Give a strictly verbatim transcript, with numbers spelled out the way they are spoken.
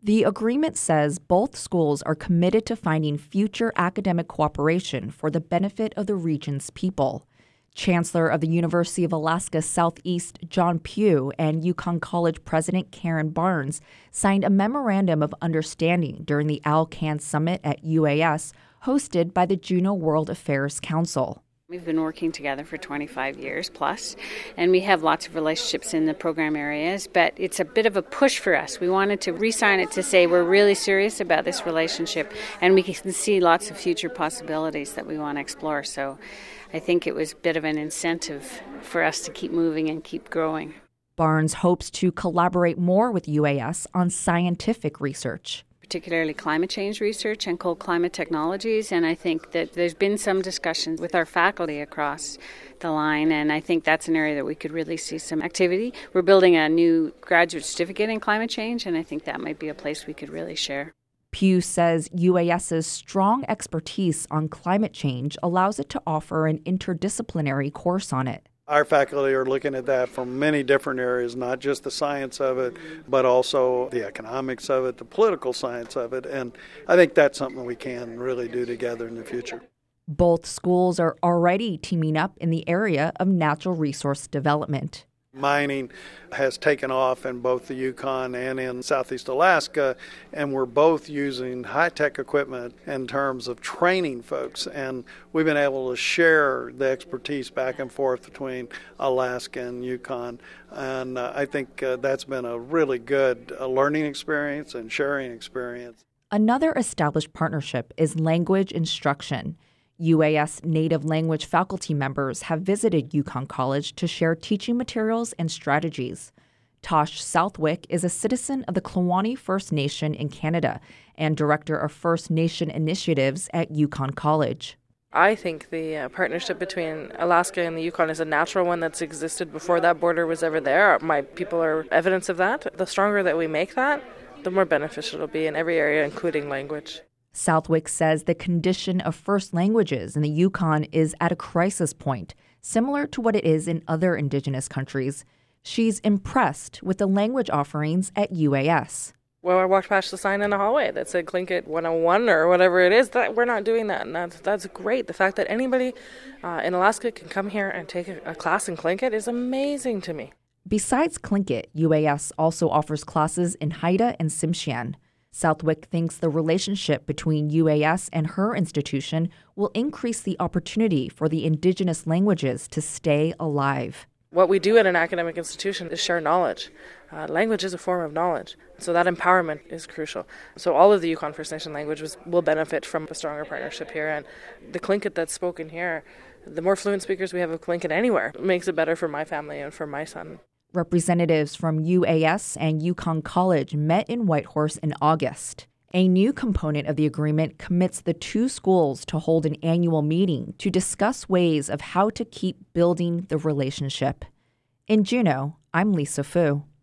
The agreement says both schools are committed to finding future academic cooperation for the benefit of the region's people. Chancellor of the University of Alaska Southeast John Pugh and Yukon College President Karen Barnes signed a memorandum of understanding during the Alcan Summit at U A S, hosted by the Juneau World Affairs Council. We've been working together for twenty-five years plus, and we have lots of relationships in the program areas, but it's a bit of a push for us. We wanted to re-sign it to say we're really serious about this relationship, and we can see lots of future possibilities that we want to explore. So I think it was a bit of an incentive for us to keep moving and keep growing. Barnes hopes to collaborate more with U A S on scientific research, particularly climate change research and cold climate technologies. And I think that there's been some discussions with our faculty across the line, and I think that's an area that we could really see some activity. We're building a new graduate certificate in climate change, and I think that might be a place we could really share. Pugh says UAS's strong expertise on climate change allows it to offer an interdisciplinary course on it. Our faculty are looking at that from many different areas, not just the science of it, but also the economics of it, the political science of it, and I think that's something we can really do together in the future. Both schools are already teaming up in the area of natural resource development. Mining has taken off in both the Yukon and in Southeast Alaska, and we're both using high-tech equipment in terms of training folks, and we've been able to share the expertise back and forth between Alaska and Yukon, and uh, I think uh, that's been a really good uh, learning experience and sharing experience. Another established partnership is language instruction. U A S native language faculty members have visited Yukon College to share teaching materials and strategies. Tosh Southwick is a citizen of the Kluane First Nation in Canada and director of First Nation initiatives at Yukon College. I think the uh, partnership between Alaska and the Yukon is a natural one that's existed before that border was ever there. My people are evidence of that. The stronger that we make that, the more beneficial it'll be in every area, including language. Southwick says the condition of first languages in the Yukon is at a crisis point, similar to what it is in other Indigenous countries. She's impressed with the language offerings at U A S. Well, I walked past the sign in the hallway that said Tlingit one oh one or whatever it is. That we're not doing that, and that's, that's great. The fact that anybody uh, in Alaska can come here and take a, a class in Tlingit is amazing to me. Besides Tlingit, U A S also offers classes in Haida and Tsimshian. Southwick thinks the relationship between U A S and her institution will increase the opportunity for the Indigenous languages to stay alive. What we do at an academic institution is share knowledge. Uh, language is a form of knowledge, so that empowerment is crucial. So all of the Yukon First Nation languages will benefit from a stronger partnership here, and the Tlingit that's spoken here, the more fluent speakers we have of Tlingit anywhere, makes it better for my family and for my son. Representatives from U A S and Yukon College met in Whitehorse in August. A new component of the agreement commits the two schools to hold an annual meeting to discuss ways of how to keep building the relationship. In Juneau, I'm Lisa Fu.